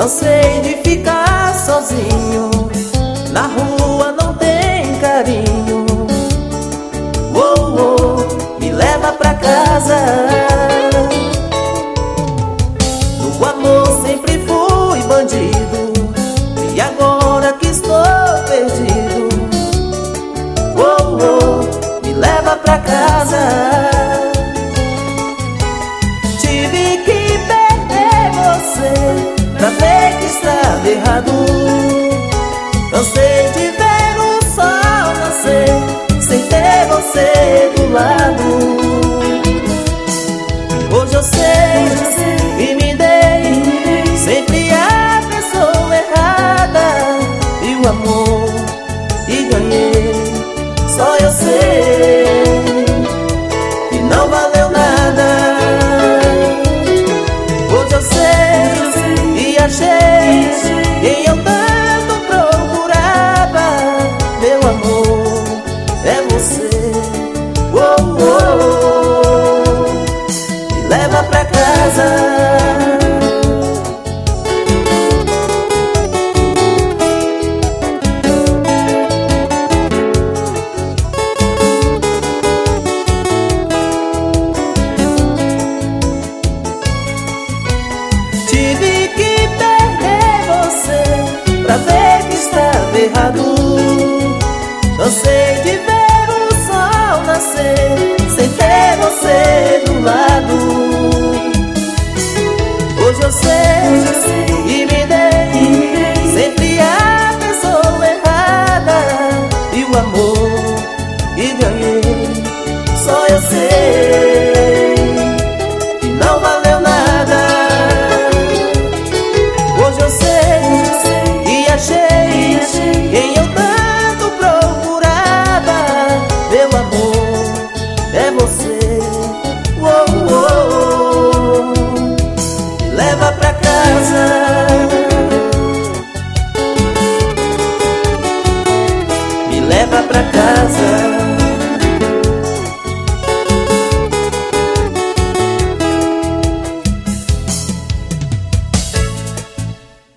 Cansei de ficar sozinho, na rua não tem carinho. Oh, oh, me leva pra casa. No amor sempre fui bandido, e agora que estou perdido. Oh, oh, me leva pra casa. Tive que perder você pra ver que estava errado. Cansei de ver o sol nascer sem ter você do lado. Hoje eu sei e me dei sempre a pessoa errada, e o amor e ganhei, só eu sei que não valeu nada. Hoje eu sei e achei quem eu tanto procurava. Meu amor é você. Oh, oh, oh. Me leva pra casa. Tive que perder você pra ver que estava errado. Cansei de ver o sol nascer sem ter você do lado. Hoje eu sei e me dei sempre a pessoa errada, e o amor e ganhei, só eu sei que não valeu nada. Hoje eu sei e achei quem eu tanto procurava. Meu amor é você. Oh, oh, oh. Me leva pra casa. Me leva pra casa.